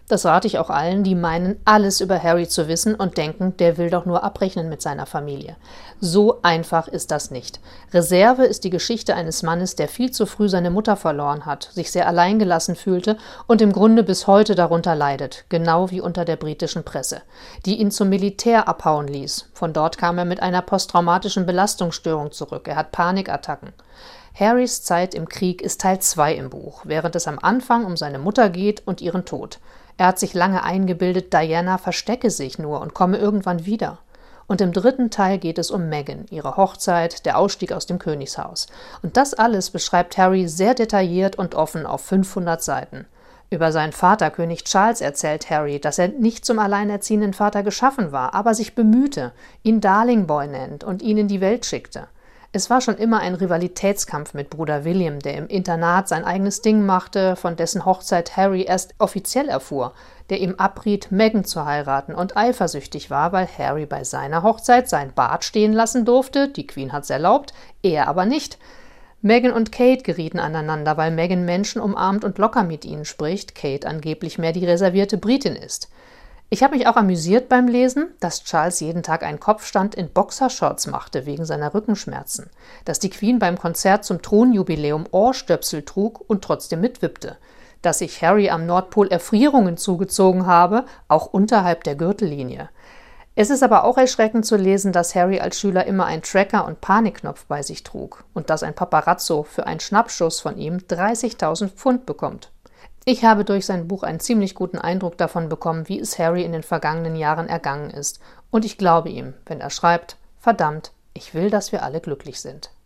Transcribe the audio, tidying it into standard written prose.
Das rate ich auch allen, die meinen, alles über Harry zu wissen und denken, der will doch nur abrechnen mit seiner Familie. So einfach ist das nicht. Reserve ist die Geschichte eines Mannes, der viel zu früh seine Mutter verloren hat, sich sehr alleingelassen fühlte und im Grunde bis heute darunter leidet, genau wie unter der britischen Presse, die ihn zum Militär abhauen ließ. Von dort kam er mit einer posttraumatischen Belastungsstörung zurück. Er hat Panikattacken. Harrys Zeit im Krieg ist Teil 2 im Buch, während es am Anfang um seine Mutter geht und ihren Tod. Er hat sich lange eingebildet, Diana verstecke sich nur und komme irgendwann wieder. Und im 3. Teil geht es um Meghan, ihre Hochzeit, der Ausstieg aus dem Königshaus. Und das alles beschreibt Harry sehr detailliert und offen auf 500 Seiten. Über seinen Vater, König Charles, erzählt Harry, dass er nicht zum alleinerziehenden Vater geschaffen war, aber sich bemühte, ihn Darling Boy nennt und ihn in die Welt schickte. Es war schon immer ein Rivalitätskampf mit Bruder William, der im Internat sein eigenes Ding machte, von dessen Hochzeit Harry erst offiziell erfuhr, der ihm abriet, Meghan zu heiraten und eifersüchtig war, weil Harry bei seiner Hochzeit sein Bart stehen lassen durfte, die Queen hat's erlaubt, er aber nicht. Meghan und Kate gerieten aneinander, weil Meghan Menschen umarmt und locker mit ihnen spricht, Kate angeblich mehr die reservierte Britin ist. Ich habe mich auch amüsiert beim Lesen, dass Charles jeden Tag einen Kopfstand in Boxershorts machte wegen seiner Rückenschmerzen, dass die Queen beim Konzert zum Thronjubiläum Ohrstöpsel trug und trotzdem mitwippte, dass sich Harry am Nordpol Erfrierungen zugezogen habe, auch unterhalb der Gürtellinie. Es ist aber auch erschreckend zu lesen, dass Harry als Schüler immer einen Tracker und Panikknopf bei sich trug und dass ein Paparazzo für einen Schnappschuss von ihm 30.000 Pfund bekommt. Ich habe durch sein Buch einen ziemlich guten Eindruck davon bekommen, wie es Harry in den vergangenen Jahren ergangen ist. Und ich glaube ihm, wenn er schreibt, verdammt, ich will, dass wir alle glücklich sind.